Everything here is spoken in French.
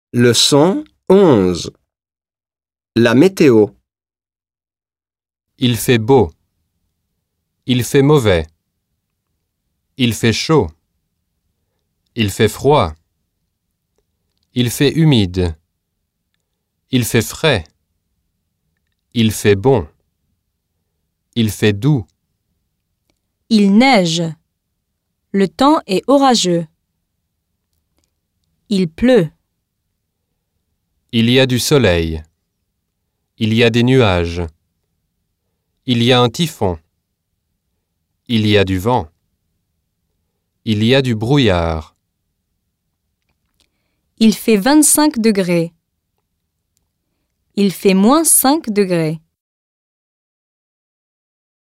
Leçon 11. La météo. Il fait beau. Il fait mauvais. Il fait chaud. Il fait froid. Il fait humide. Il fait frais. Il fait bon. Il fait doux. Il neige. Le temps est orageux. Il pleut. Il y a du soleil. Il y a des nuages. Il y a un typhon. Il y a du vent. Il y a du brouillard. Il fait 25 degrés. Il fait -5 degrés.